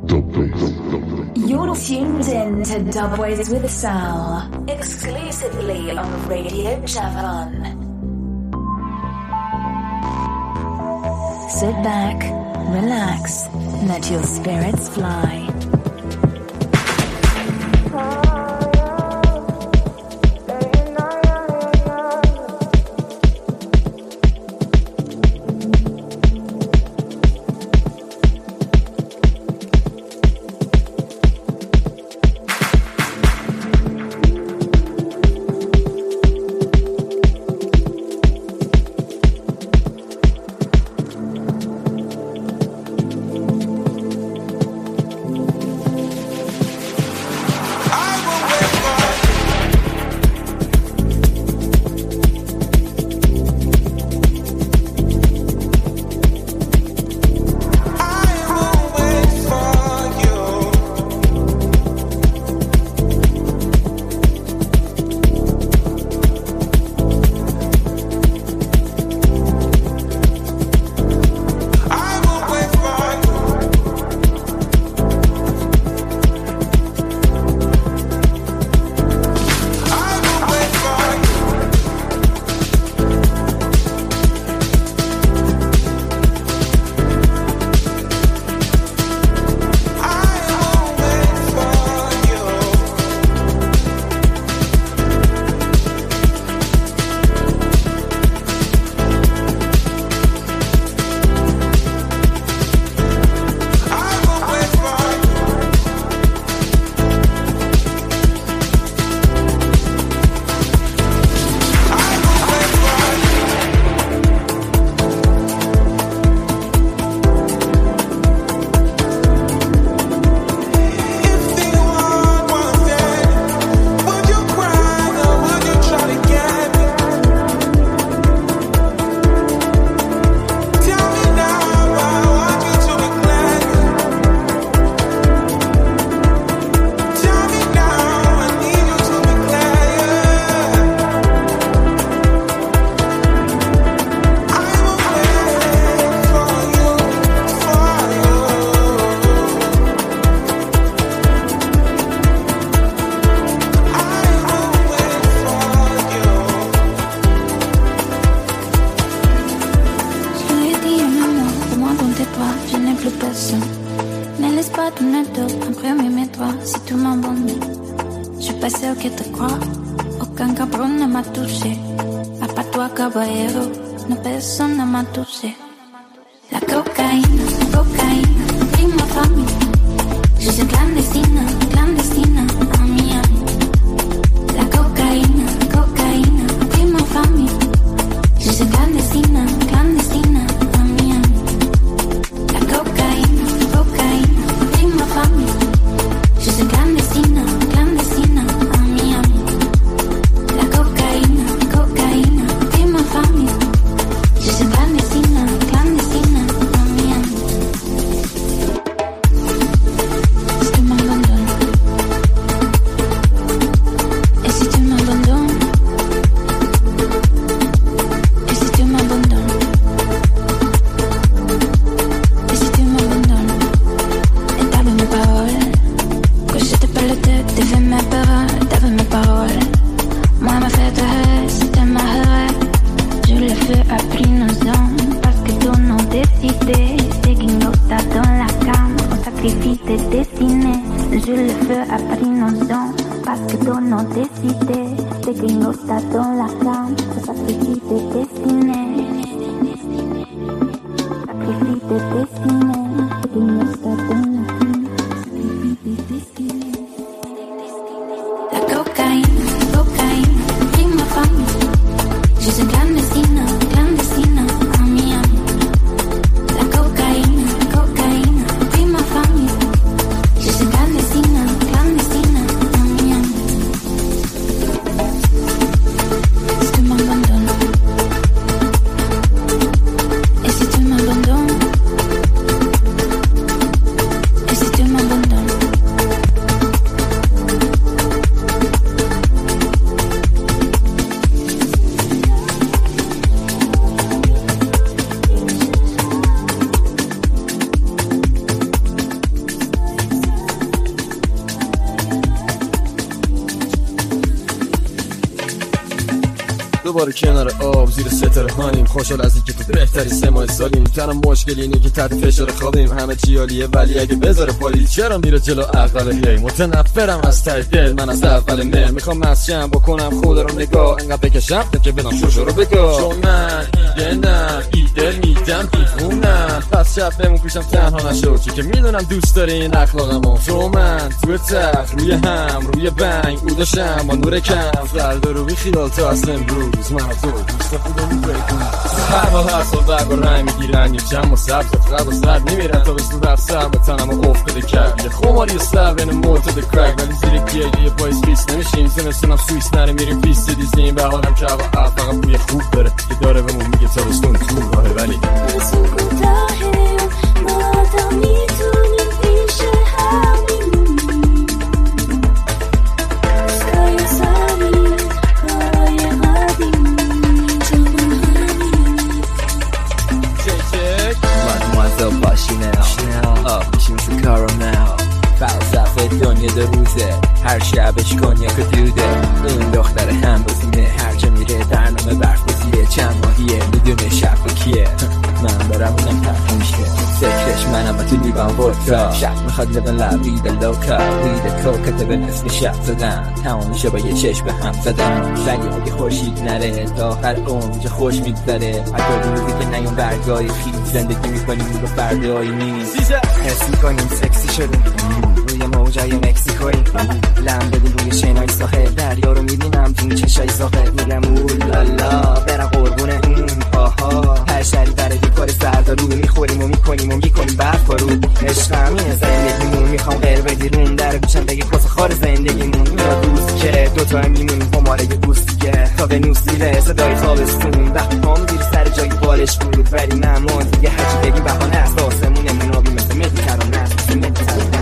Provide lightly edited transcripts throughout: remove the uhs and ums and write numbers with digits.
You're tuned in to Dubways with Sal, exclusively on Radio Javon. Sit back, relax, let your spirits fly. دوباره کنار آب زیر ستاره هانیم، خوشحال از اینکه تو بهتری 3 ماه سالیم. تنها مشکل اینه که تحت فشار خوابیم، همه چی عالیه ولی اگه بذاره پالی چرا میره جلو عقل هی. متنفرم از ته دل من از اول مهر، میخوام مسجم بکنم خدا رو نگاه، انقدر بکشم که بدم شوشو رو بگاه. چون من ایده میدم دیوونم، پس شب بمون پیشم تنها نشو، چون که میدونم دوست داری این اخلاقمو. تو من توی تخت روی هم روی بنگ او داشتم با نور کم، فردا رو بی خیال تا از امروز من و تو دوست خودمون بگیم. هر حال هر سال برگ و رنگ میگیرن یه جمع و سبز قد و سرد میمیرن تا بسنو در سر به تنم و افتاده کرد یه خماری و سر بین موت و کرک، ولی زیر گیلی یه پایز بیست نمیشیم. زمستونم سویس نره میریم بیست دیزیم به حالم که هوا فقط بوی خوب داره که داره بهمون میگه تابستون تو راهه. ولی فلسفه دنیا 2 روزه، هر شبش کنیاک و دوده. این دختر هم بزینه هر جا میره برنامه برف بزیره، چند ماهیه میدونه شب و کیه. من برم اونم ترک میشه فکرش منم و تو لیوان ورکا، شب میخواد لبن لبید لوکا وید کوکت به نصف شب زدن، تمام میشه با یه چشم به هم زدن. ولی اگه خورشید نره تا آخر عمر خوش میگذره، اگه روزی که نیام برگای خیلی زندگی میکنیم رو فردایی نیست. حس میکنیم سکسی شدیم روی موجای مکزیکویی، لم بدیم روی شنای ساحل، دریا رو میبینم تو چشای ساحل، میگم اولالا برم قربونه آها. هر شری برای کار سردارو میخوریم و میکنیم و میکنیم برف رو عشقمیه زندگیمون، میخوام غیر بگیرون در گوشم بگی کس خار زندگیمون. میاد دوست که دوتا میمونیم هماره یه دوستیه تا به نوسیره صدای تابستون، وقتی پام زیر سر جای بالش بود ولی نمون دیگه هرچی بگیم بهانه است آسمونه منابی مثل مدی کرانه است مدی کرانه.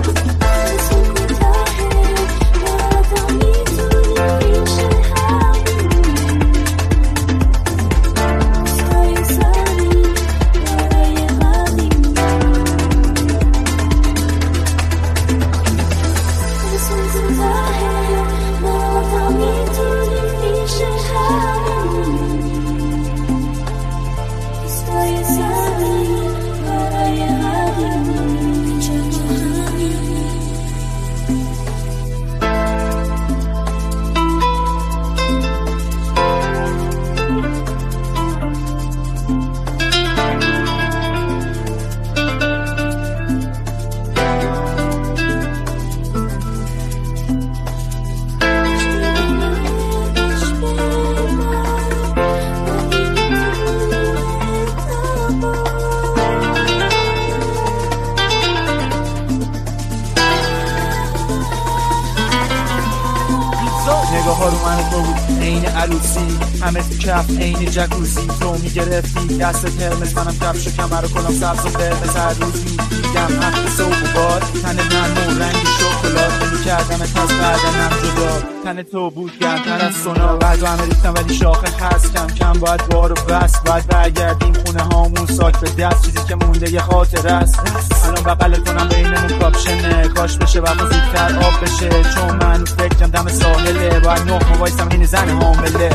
نگاه ها رو من تو بود عین عروسی، همه تو کف عین جکوزی. تو میگرفتی دست ترمز، منم کفش و کمر و کلام سبز و قرمز. هر روز میگم حق صبح و باد، تن من رنگ شکلات نمی‌کردم از بدنم جدا. تن تو بود گرمتر از سونا، بعد همه ریختم ولی شاخه هست کم کم باید بارو بس. باید برگردیم خونه هامون ساک به دست، چیزی که مونده یه خاطر است. الان بغل کنم بینمون کاپشنه، کاش بشه وقت زودتر آب بشه، چون من فکرم دم ساحله باید نخ وایسم این زن حامله.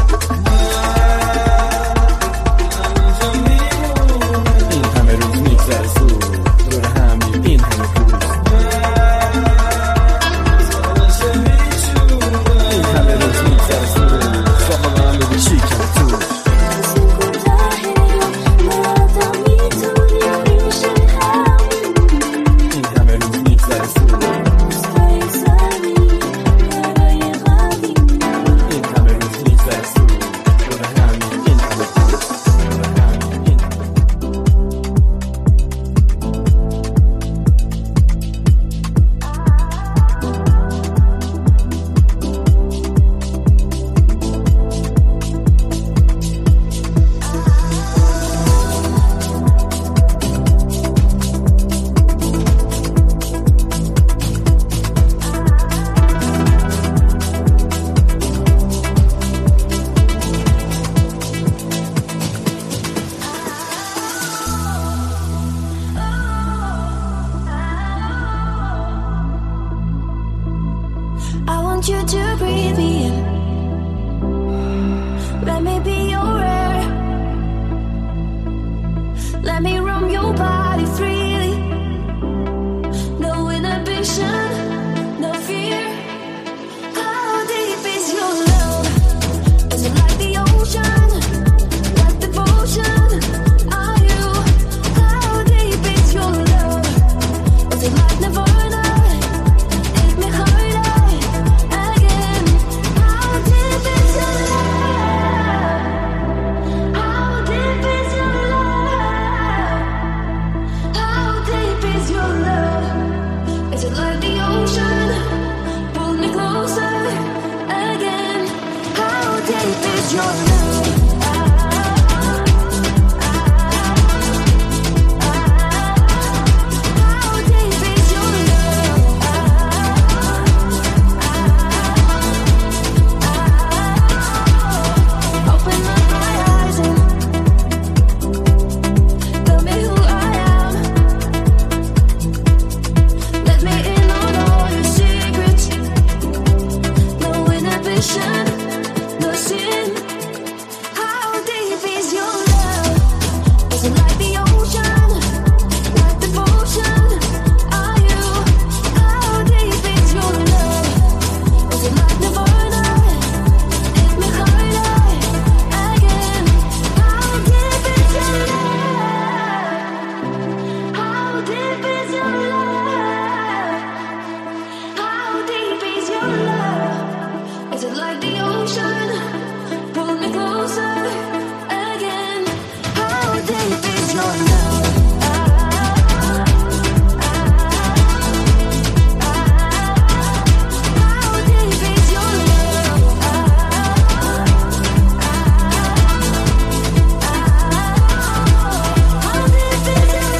این همه روز میگذره زود دور همین این همه روز، این همه روز میگذره زود شاخه من بگی چی کم تو. این همه روز میگذره زود، این همه روز میگذره زود دور همین این همه روز. I want you to breathe me in. Let me be Let me roam your body freely. No inhibition, no fear. How deep is your love? Is it like the ocean, like devotion? Are you? How deep is your love? Is it like Nirvana? Hit me harder again. How deep is your love? How deep is your love? How deep is your love? Is it like the ocean? Pull me closer again. How deep is your love? How deep is your love? Open up my eyes and tell me who I am. Let me in on all your secrets. No inhibition, no sin. How deep is your love? Is it like the ocean, like devotion? Are you? How deep is your love? Is it like Nirvana? Hit me harder again. How deep is your love? How deep is your love? How deep is your love? Is it like the ocean? Pull me closer again. How deep is your love? How deep is your love? How deep is your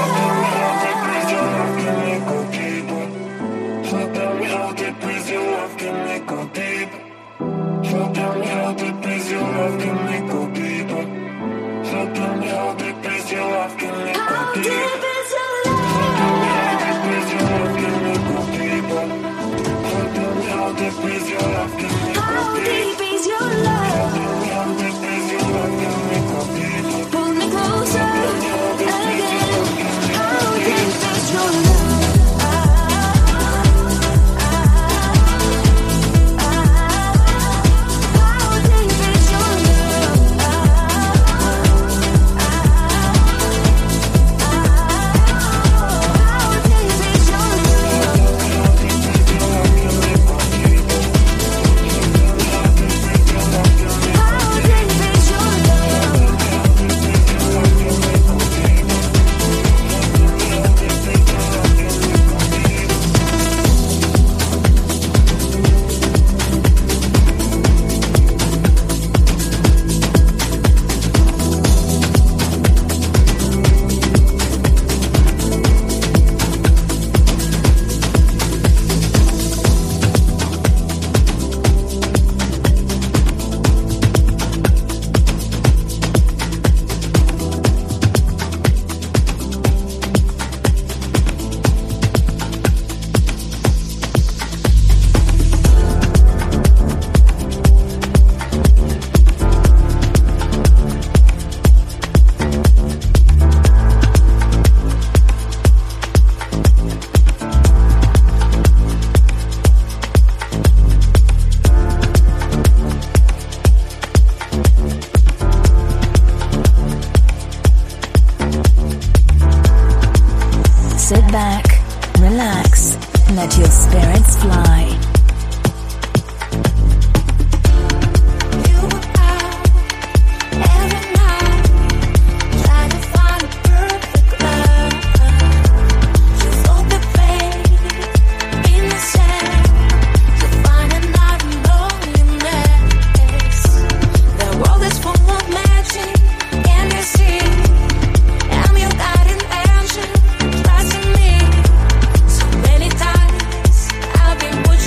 How deep is your love? Pull me closer again. How deep is your love? How deep is your love? How deep is your love? How deep is your love? Sit back, relax, let your spirits fly. Trust in me. So many times I've been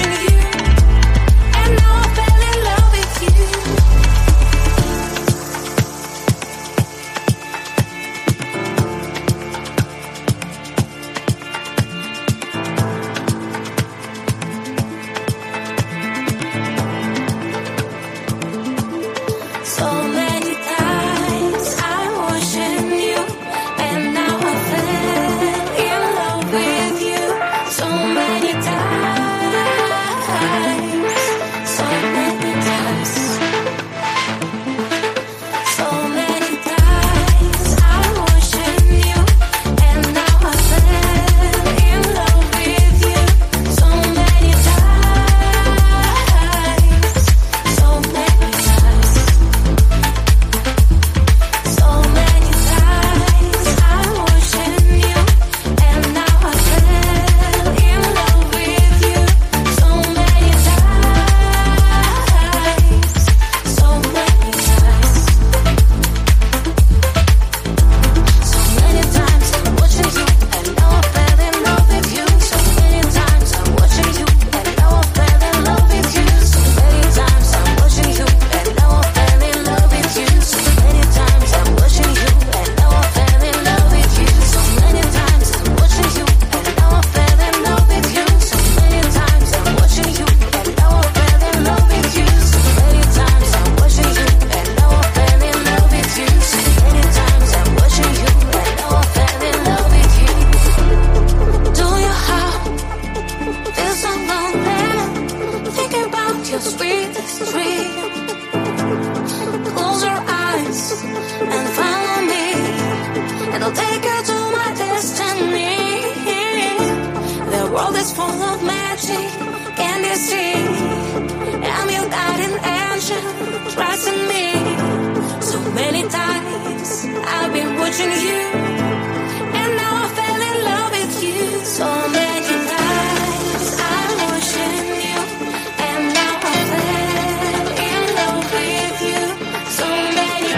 many times I've been watching you, and now I fell in love with you. So many times I'm watching you, and now I fell in love with you. So many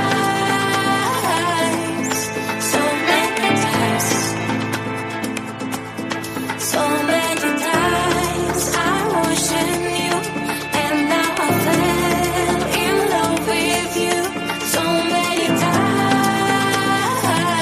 times, so many times, so many times I'm watching you, and now I fell in love with you. So many times.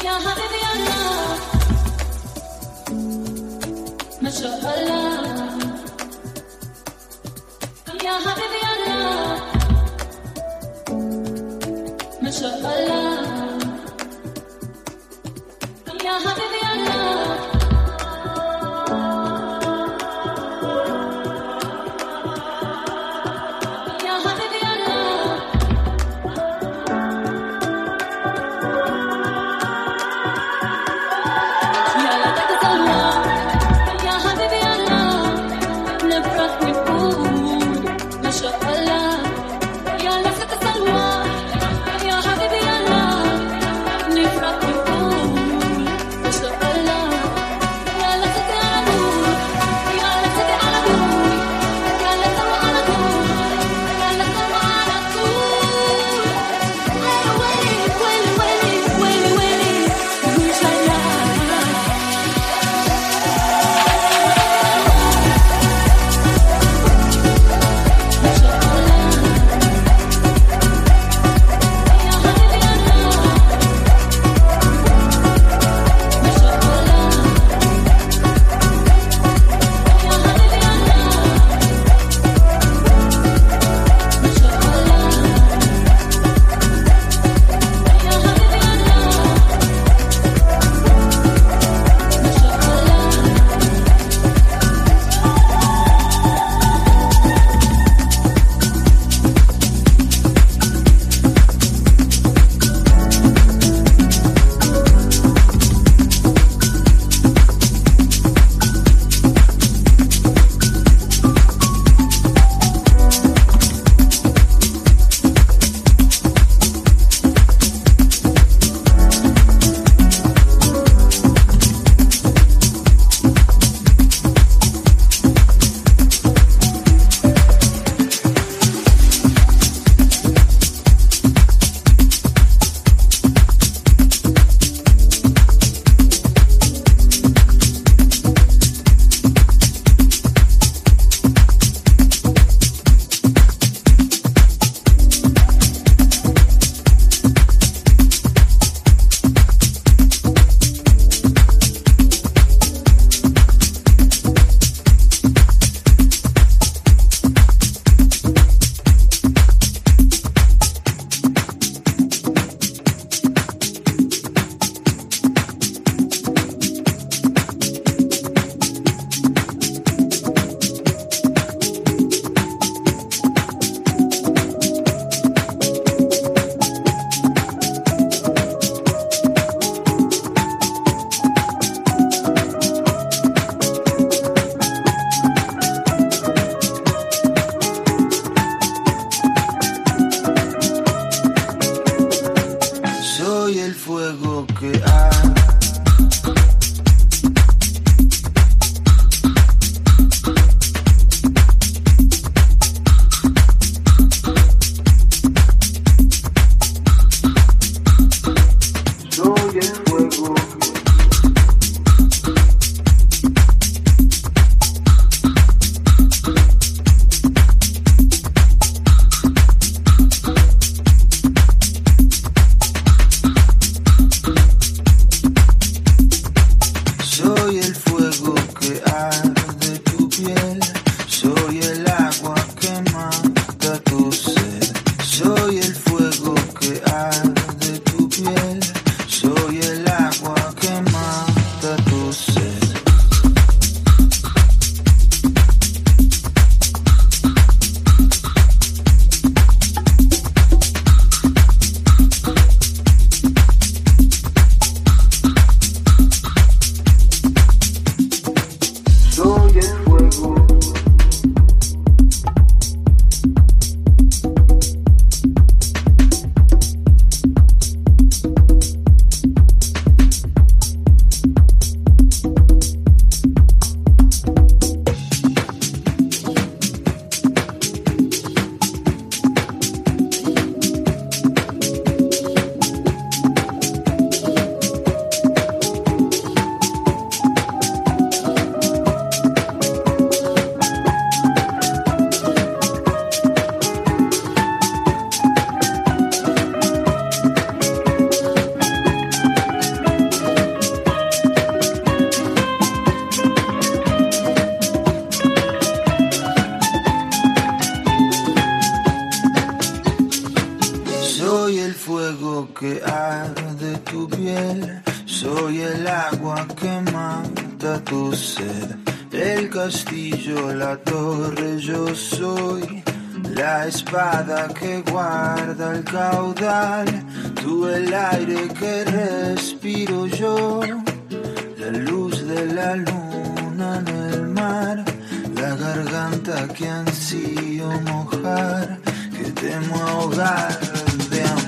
Ya habibi Allah, masha Allah. Ya habibi Allah, masha Allah. Ya habibi Allah. Soy el fuego que arde tu piel, soy el agua que mata tu sed, el castillo, la torre, yo soy la espada que guarda el caudal, tú el aire que respiro yo, la luz de la luna en el mar, la garganta que ansío mojar, que temo ahogar de amor.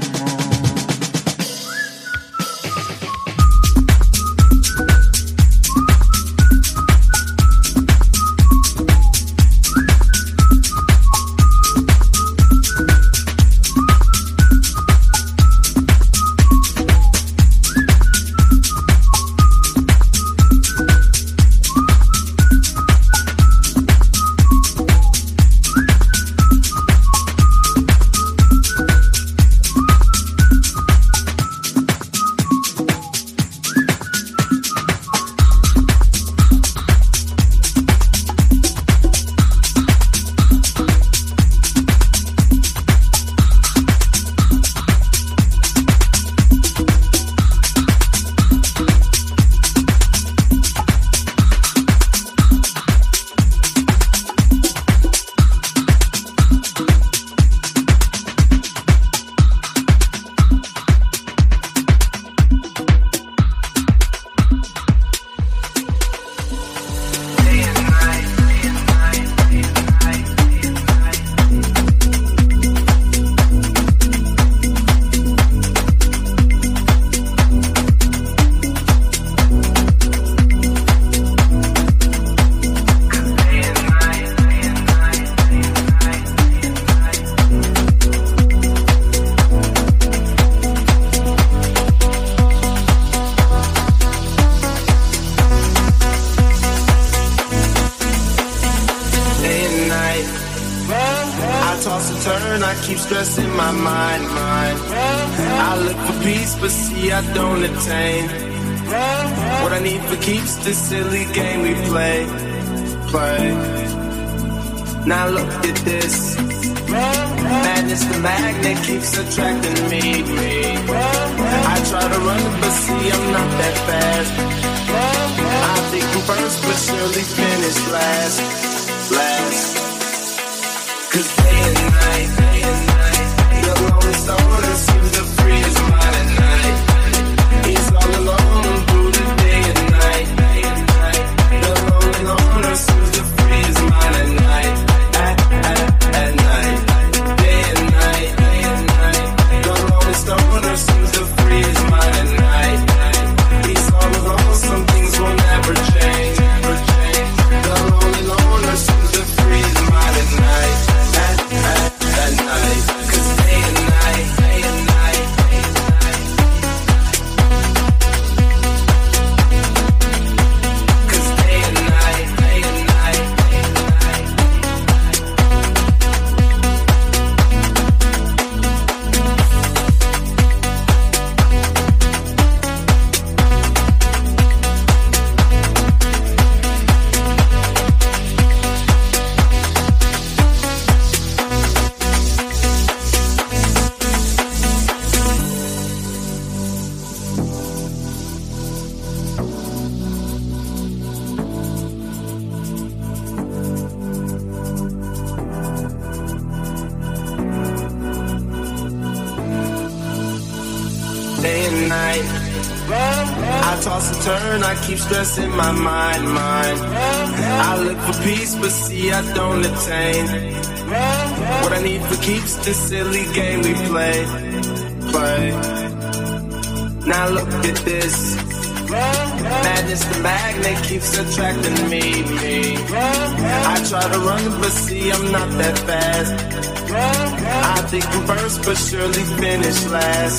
This silly game we play. Now look at this. Madness, the magnet keeps attracting me. I try to run, but see I'm not that fast. I think I'm first, but surely finish last. Cause day and night, the lonely stoner seems to free his mind at night. He's all alone through the day and night. Loner seems to free his mind at night, at night, day and night. The lonely stoner seems to free his mind at night. He's all alone, some things will never change. The lonely loner seems to free his mind at night, at night. 'Cause day and night. I keep stressing my mind. I look for peace, but see I don't attain. What I need for keeps this silly game we play. Now look at this. Madness, the magnet keeps attracting me. I try to run, but see I'm not that fast. I think I'm first, but surely finish last.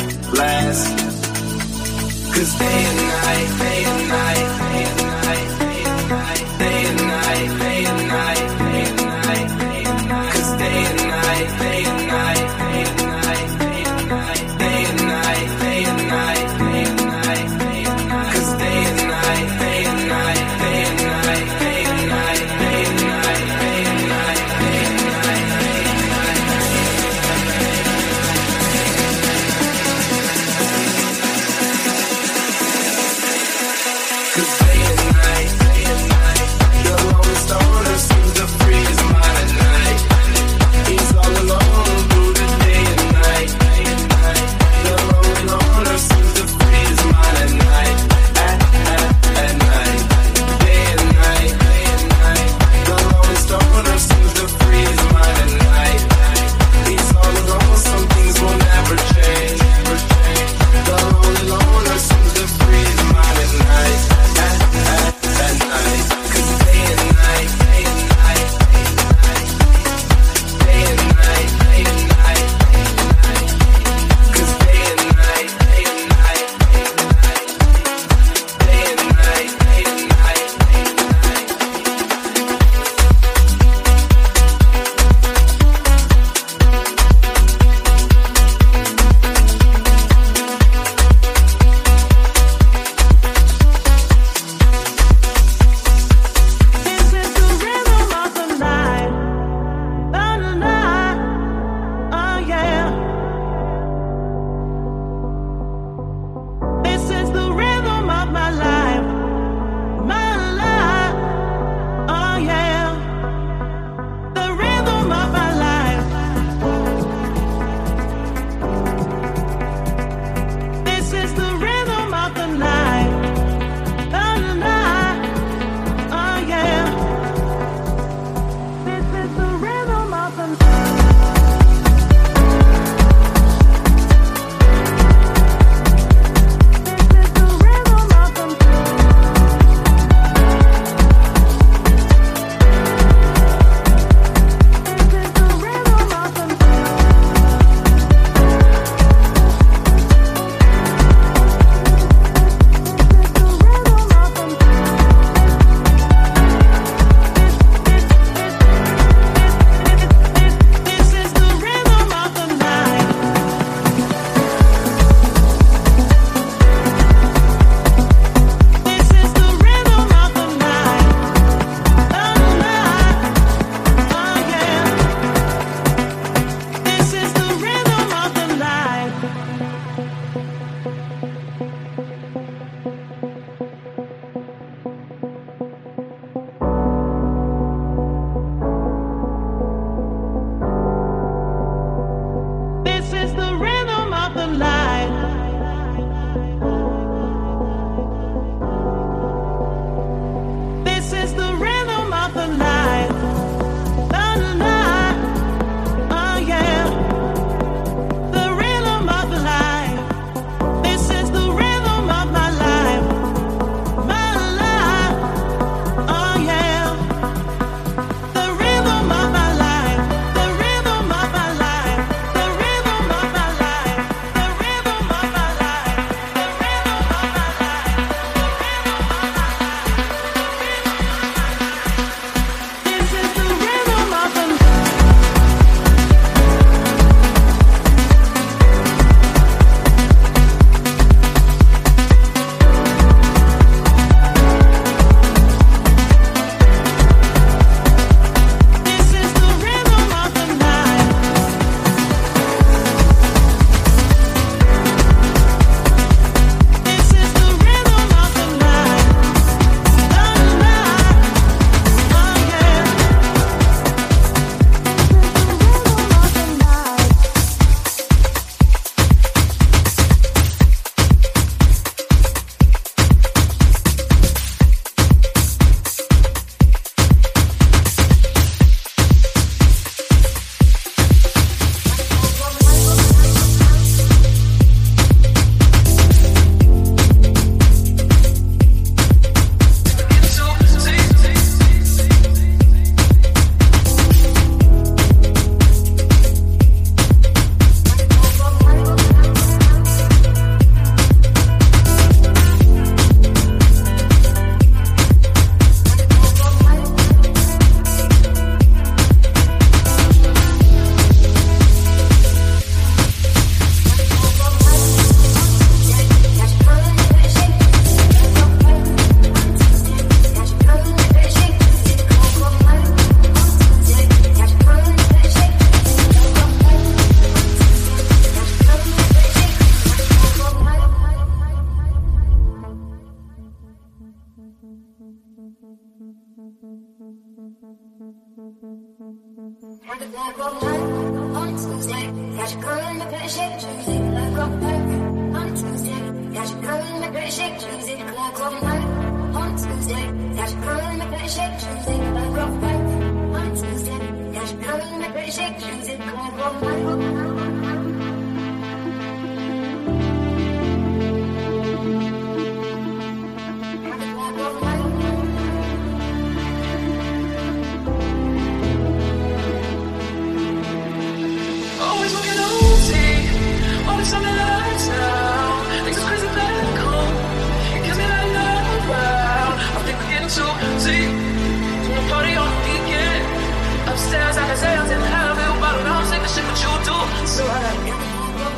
'Cause day and night, day and night, day and night, day and night, day and night, day and night, day and night, day and night. 'Cause day and night, day and night, day and night, day and night, day and night, day and night, day and night, day and night. 'Cause day and night, day and night, day and night, day and night, day and night, day and night, day and night, day and night. Had the black all night on Tuesday. Got your girl in the bed, shake Tuesday. Black all night on Tuesday. Got your girl in the bed, shake Tuesday. Black all night on Tuesday. Got your girl in the bed, shake Tuesday. Black all night on Tuesday. Got your girl in the bed, shake Tuesday. Black all night. Upstairs, I can say I didn't have it, but I don't take the shit what you do. So I gotta get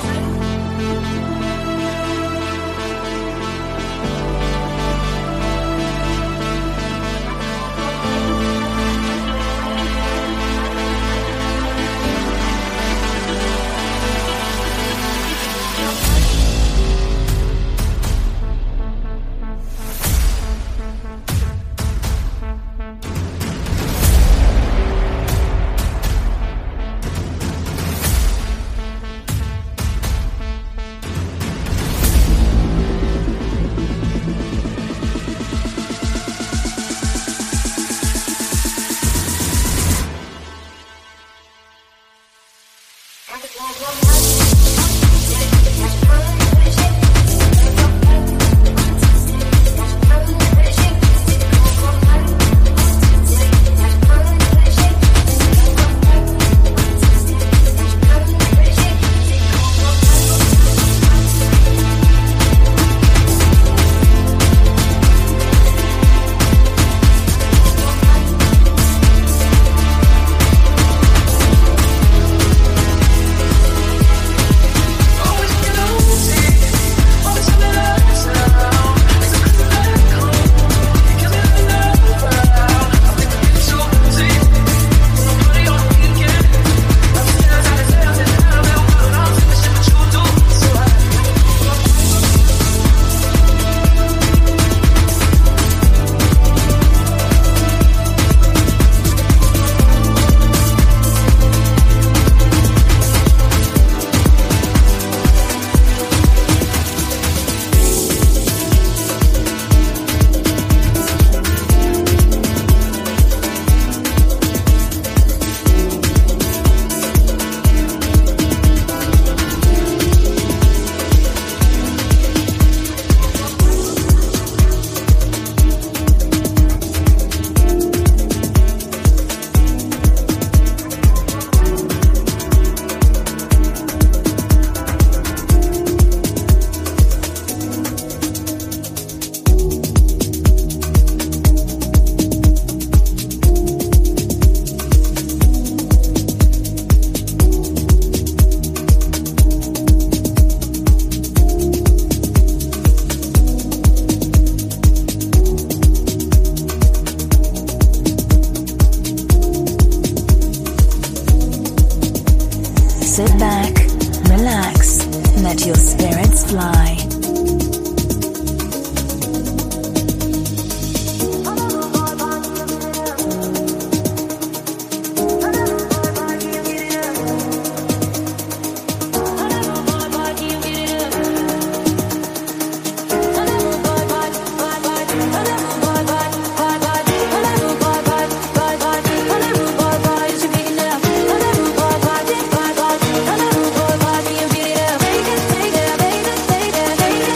Sit back, relax, let your spirits fly. Take it,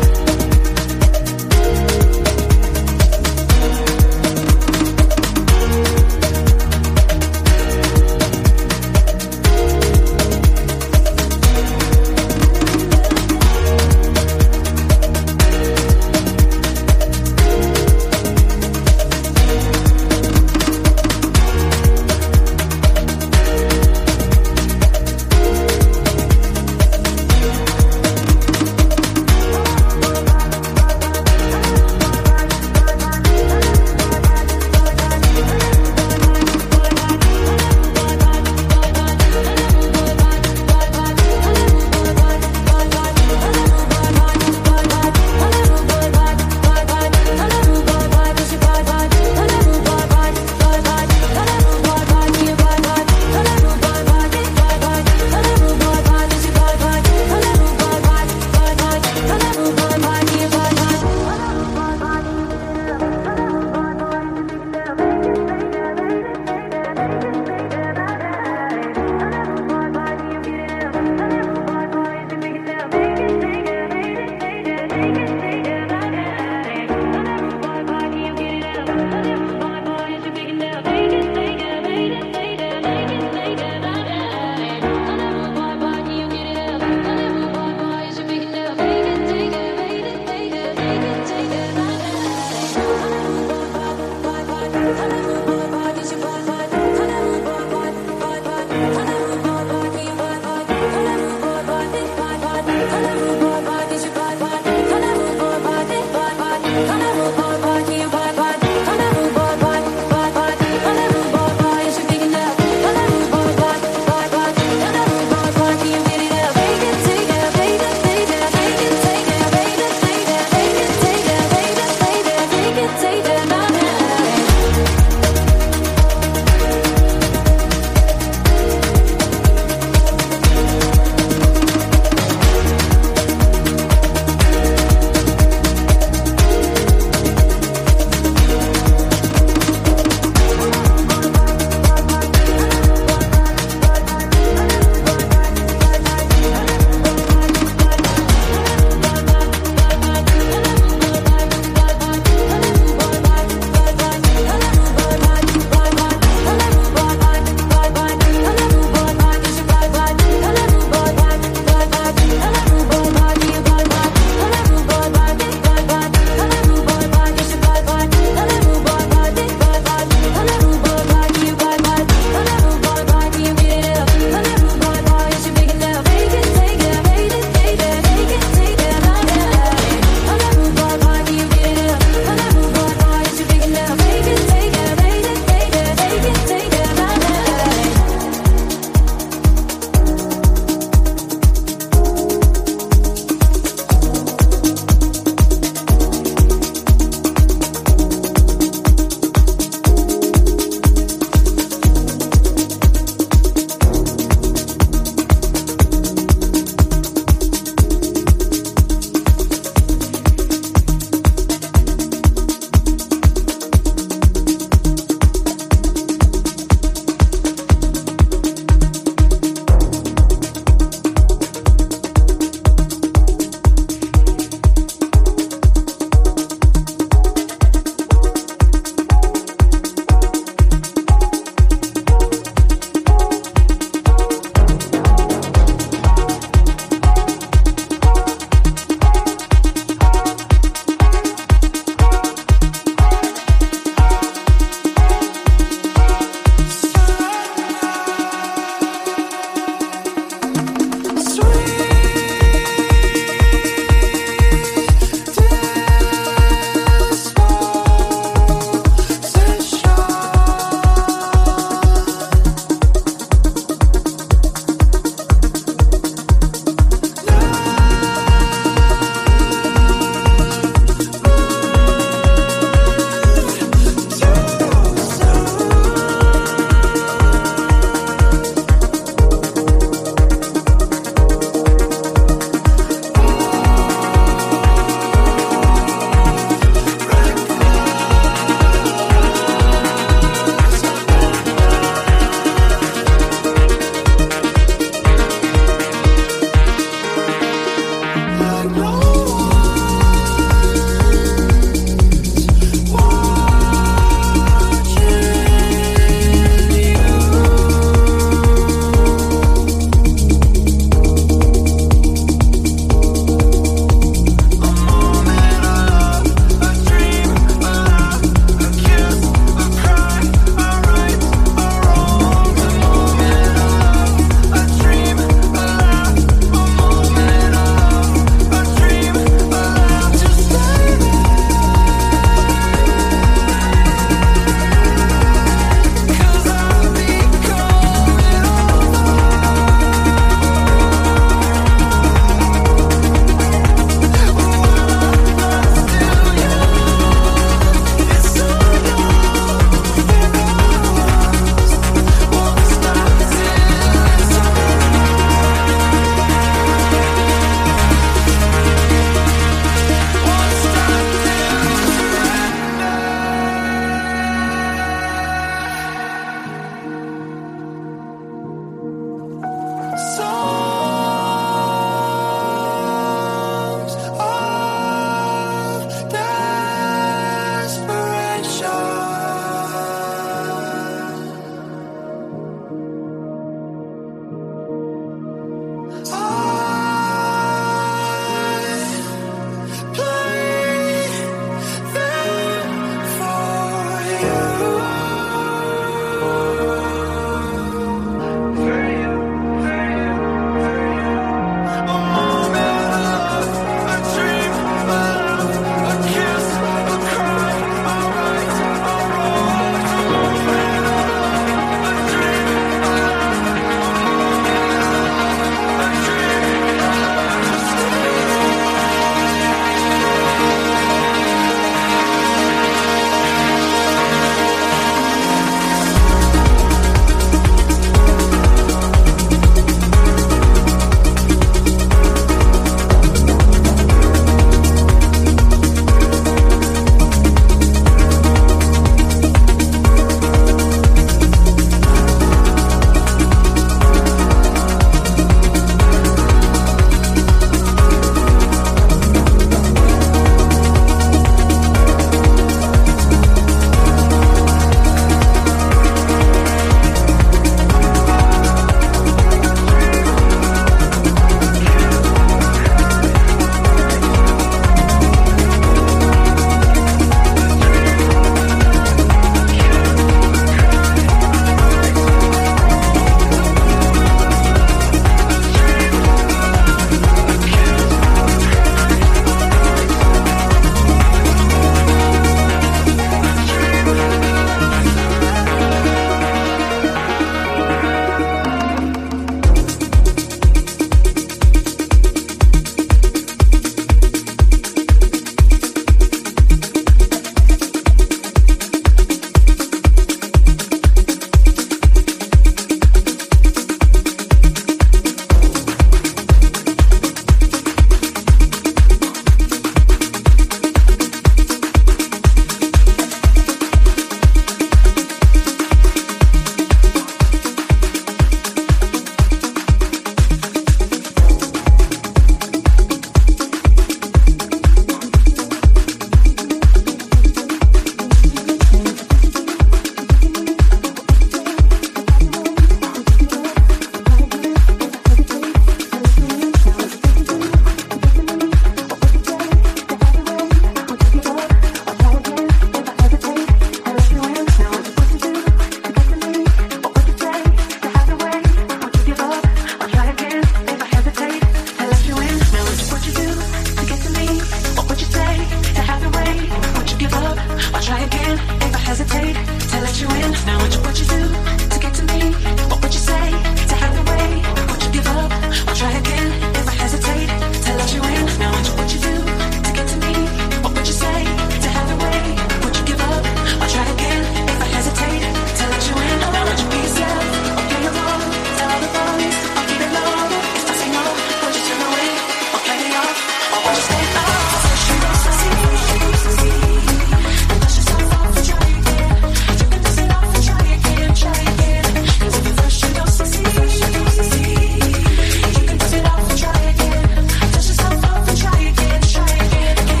again if I hesitate to let you in. Now what you do to get to me? What would you say to have your way? Would you give up or try again if I hesitate to let you in? Now what you do to get to me? What would you say to have your way? Would you give up or try again if I hesitate to let you in? Now would you be yourself or play along? Tell all the boys or keep it low. If I say no, would you turn away or play me off? Or would you stay up? First you don't succeed, and dust yourself off and try again. You can dust it off and try again, try again. 'Cause if at first you don't succeed, you can dust it off and try again. Dust yourself off and try again, try again, again.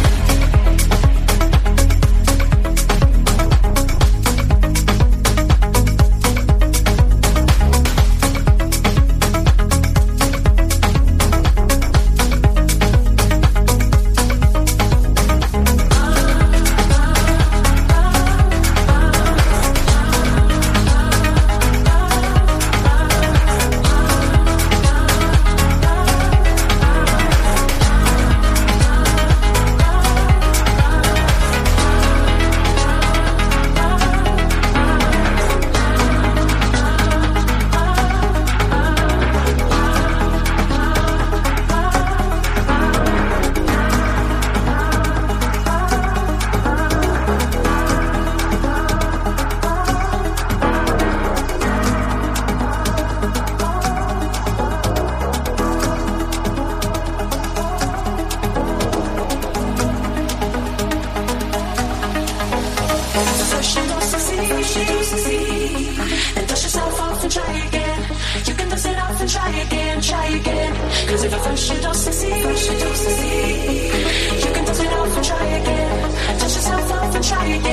First you don't succeed, and dust yourself off and try again. You can dust it off and try again, try again. 'Cause if at first you don't succeed, you can dust it off and try again. Dust yourself off and try again.